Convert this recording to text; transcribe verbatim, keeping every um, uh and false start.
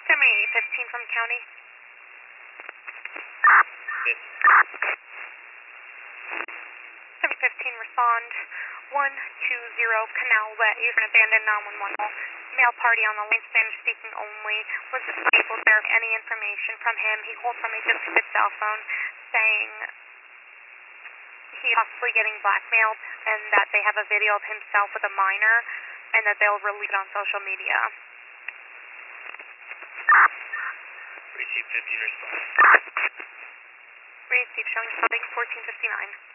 Semi fifteen from county. Semi fifteen respond. one two zero Canal Way for an abandoned nine one one call. Male party on the lane, Spanish speaking only. Was able to verify any information from him. He called from a disconnected cell phone saying he's possibly getting blackmailed and that they have a video of himself with a minor and that they'll release it on social media. Receive fifteen response. Receive showing fourteen fifty-nine.